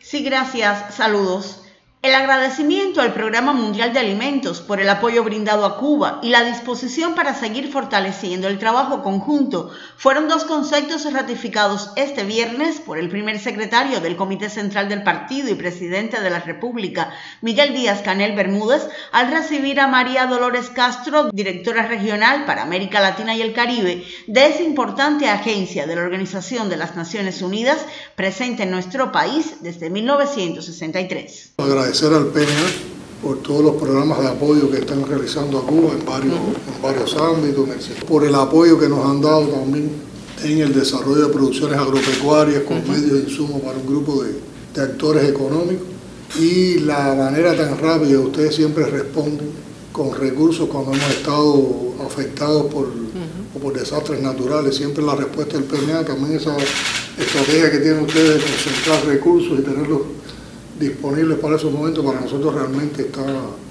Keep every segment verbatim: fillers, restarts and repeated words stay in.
Sí, gracias. Saludos. El agradecimiento al Programa Mundial de Alimentos por el apoyo brindado a Cuba y la disposición para seguir fortaleciendo el trabajo conjunto fueron dos conceptos ratificados este viernes por el primer secretario del Comité Central del Partido y presidente de la República, Miguel Díaz-Canel Bermúdez, al recibir a María Dolores Castro, directora regional para América Latina y el Caribe de esa importante agencia de la Organización de las Naciones Unidas presente en nuestro país desde mil novecientos sesenta y tres. Agradecer al P N A por todos los programas de apoyo que están realizando a Cuba en varios, en varios ámbitos, por el apoyo que nos han dado también en el desarrollo de producciones agropecuarias con medios de insumo para un grupo de, de actores económicos, y la manera tan rápida ustedes siempre responden con recursos cuando hemos estado afectados por, uh-huh. o por desastres naturales. Siempre la respuesta del P N A, también esa estrategia que tienen ustedes de concentrar recursos y tenerlos disponibles para esos momentos, para nosotros realmente está,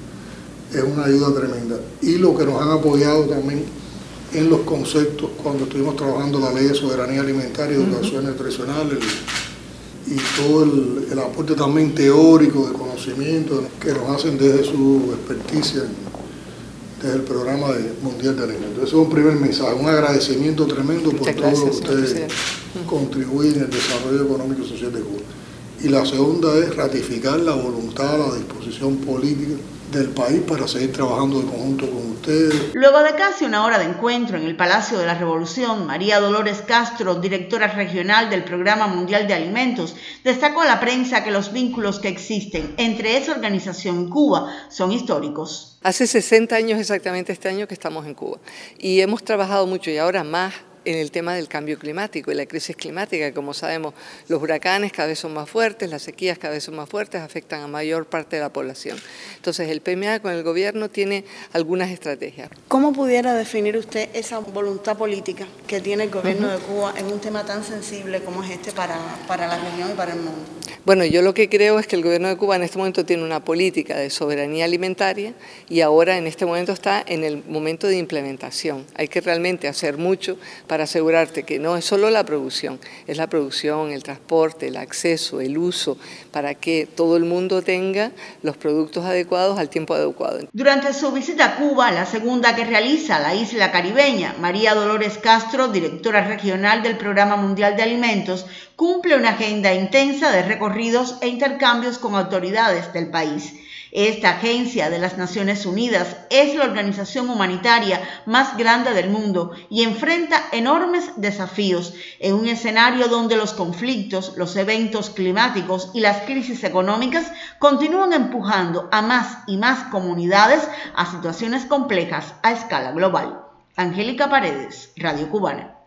es una ayuda tremenda. Y lo que nos han apoyado también en los conceptos cuando estuvimos trabajando la ley de soberanía alimentaria y educación uh-huh. nutricional, el, y todo el, el aporte también teórico de conocimiento que nos hacen desde su experticia desde el Programa de Mundial de Alimentos. Ese es un primer mensaje, un agradecimiento tremendo por todo lo que ustedes contribuyen en el desarrollo económico y social de Cuba. Y la segunda es ratificar la voluntad, la disposición política del país para seguir trabajando de conjunto con ustedes. Luego de casi una hora de encuentro en el Palacio de la Revolución, María Dolores Castro, directora regional del Programa Mundial de Alimentos, destacó a la prensa que los vínculos que existen entre esa organización y Cuba son históricos. Hace sesenta años exactamente este año que estamos en Cuba y hemos trabajado mucho y ahora más en el tema del cambio climático y la crisis climática. Como sabemos, los huracanes cada vez son más fuertes, las sequías cada vez son más fuertes, afectan a mayor parte de la población. Entonces el P M A con el gobierno tiene algunas estrategias. ¿Cómo pudiera definir usted esa voluntad política que tiene el gobierno uh-huh. de Cuba en un tema tan sensible como es este para, para la región y para el mundo? Bueno, yo lo que creo es que el gobierno de Cuba en este momento tiene una política de soberanía alimentaria y ahora en este momento está en el momento de implementación. Hay que realmente hacer mucho para asegurarte que no es solo la producción, es la producción, el transporte, el acceso, el uso, para que todo el mundo tenga los productos adecuados al tiempo adecuado. Durante su visita a Cuba, la segunda que realiza a la isla caribeña, María Dolores Castro, directora regional del Programa Mundial de Alimentos, cumple una agenda intensa de recorridos e intercambios con autoridades del país. Esta agencia de las Naciones Unidas es la organización humanitaria más grande del mundo y enfrenta enormes desafíos en un escenario donde los conflictos, los eventos climáticos y las crisis económicas continúan empujando a más y más comunidades a situaciones complejas a escala global. Angélica Paredes, Radio Cubana.